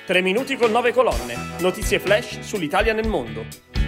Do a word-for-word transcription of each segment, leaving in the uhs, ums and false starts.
Tre minuti con nove colonne. Notizie flash sull'Italia nel mondo.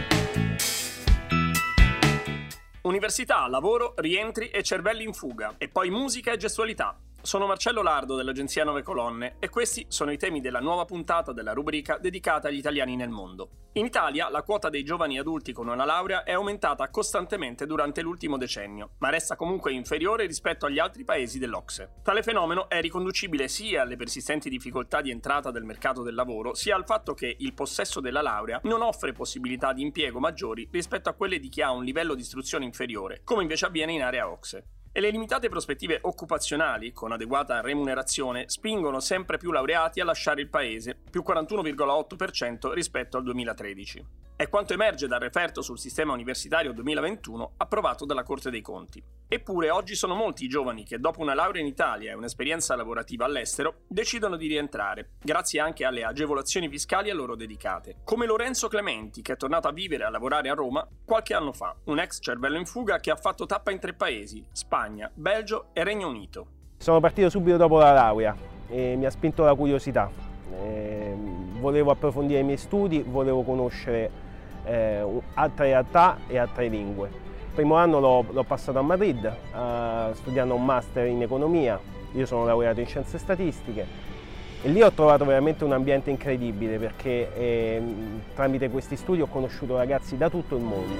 Università, lavoro, rientri e cervelli in fuga. E poi musica e gestualità. Sono Marcello Lardo dell'agenzia Nove Colonne e questi sono i temi della nuova puntata della rubrica dedicata agli italiani nel mondo. In Italia la quota dei giovani adulti con una laurea è aumentata costantemente durante l'ultimo decennio, ma resta comunque inferiore rispetto agli altri paesi dell'OCSE. Tale fenomeno è riconducibile sia alle persistenti difficoltà di entrata del mercato del lavoro, sia al fatto che il possesso della laurea non offre possibilità di impiego maggiori rispetto a quelle di chi ha un livello di istruzione inferiore, come invece avviene in area OCSE. E le limitate prospettive occupazionali, con adeguata remunerazione, spingono sempre più laureati a lasciare il paese, più quarantuno virgola otto per cento rispetto al duemilatredici. È quanto emerge dal referto sul sistema universitario duemilaventuno approvato dalla Corte dei Conti. Eppure oggi sono molti i giovani che dopo una laurea in Italia e un'esperienza lavorativa all'estero decidono di rientrare, grazie anche alle agevolazioni fiscali a loro dedicate. Come Lorenzo Clementi, che è tornato a vivere e a lavorare a Roma qualche anno fa, un ex cervello in fuga che ha fatto tappa in tre paesi, Spagna, Belgio e Regno Unito. Sono partito subito dopo la laurea e mi ha spinto la curiosità. Eh, volevo approfondire i miei studi, volevo conoscere eh, altre realtà e altre lingue. Il primo anno l'ho, l'ho passato a Madrid, eh, studiando un master in economia. Io sono laureato in scienze statistiche e lì ho trovato veramente un ambiente incredibile perché eh, tramite questi studi ho conosciuto ragazzi da tutto il mondo.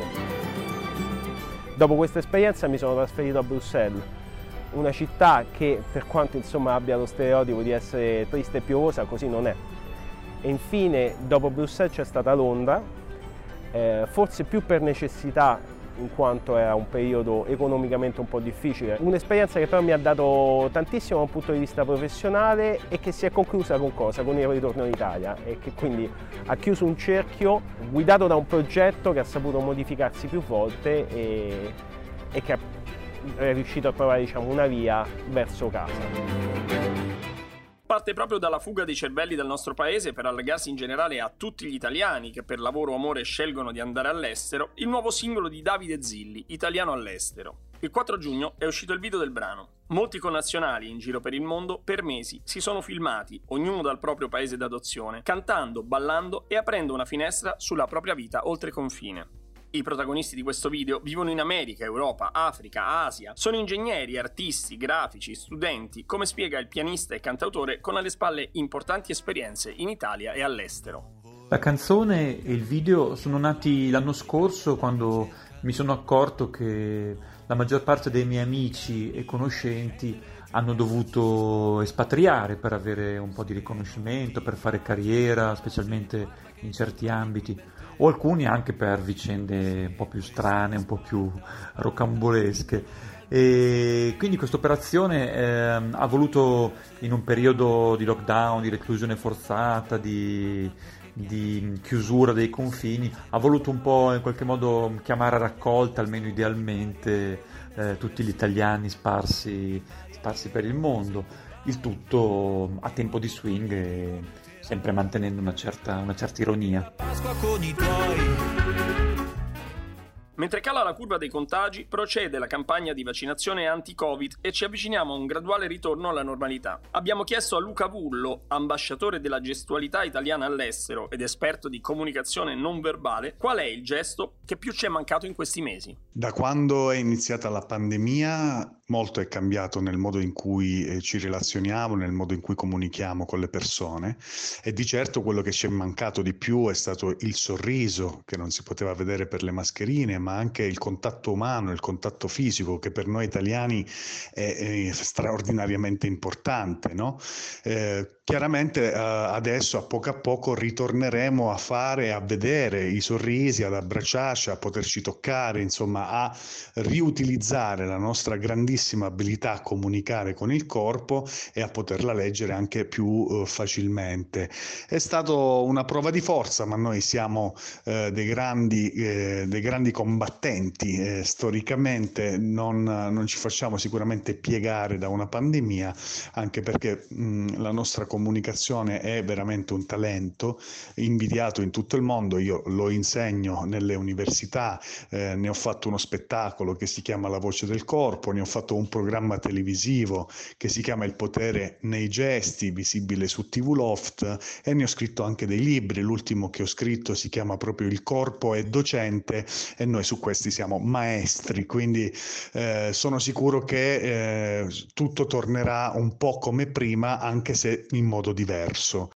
Dopo questa esperienza mi sono trasferito a Bruxelles, una città che, per quanto insomma abbia lo stereotipo di essere triste e piovosa, così non è. E infine dopo Bruxelles c'è stata Londra, eh, forse più per necessità in quanto era un periodo economicamente un po' difficile. Un'esperienza che però mi ha dato tantissimo da un punto di vista professionale e che si è conclusa con cosa? Con il ritorno in Italia e che quindi ha chiuso un cerchio guidato da un progetto che ha saputo modificarsi più volte e, e che è riuscito a trovare, diciamo, una via verso casa. Parte proprio dalla fuga dei cervelli dal nostro paese per allargarsi in generale a tutti gli italiani che per lavoro o amore scelgono di andare all'estero, il nuovo singolo di Davide Zilli, Italiano all'estero. Il quattro giugno è uscito il video del brano. Molti connazionali in giro per il mondo per mesi si sono filmati, ognuno dal proprio paese d'adozione, cantando, ballando e aprendo una finestra sulla propria vita oltre confine. I protagonisti di questo video vivono in America, Europa, Africa, Asia. Sono ingegneri, artisti, grafici, studenti, come spiega il pianista e cantautore con alle spalle importanti esperienze in Italia e all'estero. La canzone e il video sono nati l'anno scorso quando mi sono accorto che la maggior parte dei miei amici e conoscenti hanno dovuto espatriare per avere un po' di riconoscimento, per fare carriera, specialmente in certi ambiti, o alcuni anche per vicende un po' più strane, un po' più rocambolesche. E quindi questa operazione eh, ha voluto, in un periodo di lockdown, di reclusione forzata, di, di chiusura dei confini, ha voluto un po' in qualche modo chiamare a raccolta, almeno idealmente, eh, tutti gli italiani sparsi, sparsi per il mondo, il tutto a tempo di swing e sempre mantenendo una certa, una certa ironia. Mentre cala la curva dei contagi, procede la campagna di vaccinazione anti-Covid e ci avviciniamo a un graduale ritorno alla normalità. Abbiamo chiesto a Luca Vullo, ambasciatore della gestualità italiana all'estero ed esperto di comunicazione non verbale, qual è il gesto che più ci è mancato in questi mesi. Da quando è iniziata la pandemia, molto è cambiato nel modo in cui ci relazioniamo, nel modo in cui comunichiamo con le persone e di certo quello che ci è mancato di più è stato il sorriso che non si poteva vedere per le mascherine, ma anche il contatto umano, il contatto fisico che per noi italiani è, è straordinariamente importante, no? Eh, chiaramente eh, adesso a poco a poco ritorneremo a fare, a vedere i sorrisi, ad abbracciarci, a poterci toccare, insomma a riutilizzare la nostra grandissima abilità a comunicare con il corpo e a poterla leggere anche più eh, facilmente. È stato una prova di forza, ma noi siamo eh, dei grandi, eh, dei grandi combattenti combattenti, eh, storicamente non, non ci facciamo sicuramente piegare da una pandemia, anche perché mh, la nostra comunicazione è veramente un talento invidiato in tutto il mondo. Io lo insegno nelle università, eh, ne ho fatto uno spettacolo che si chiama La voce del corpo, ne ho fatto un programma televisivo che si chiama Il potere nei gesti, visibile su T V Loft, e ne ho scritto anche dei libri. L'ultimo che ho scritto si chiama proprio Il corpo è docente, e noi su questi siamo maestri, quindi eh, sono sicuro che eh, tutto tornerà un po' come prima, anche se in modo diverso.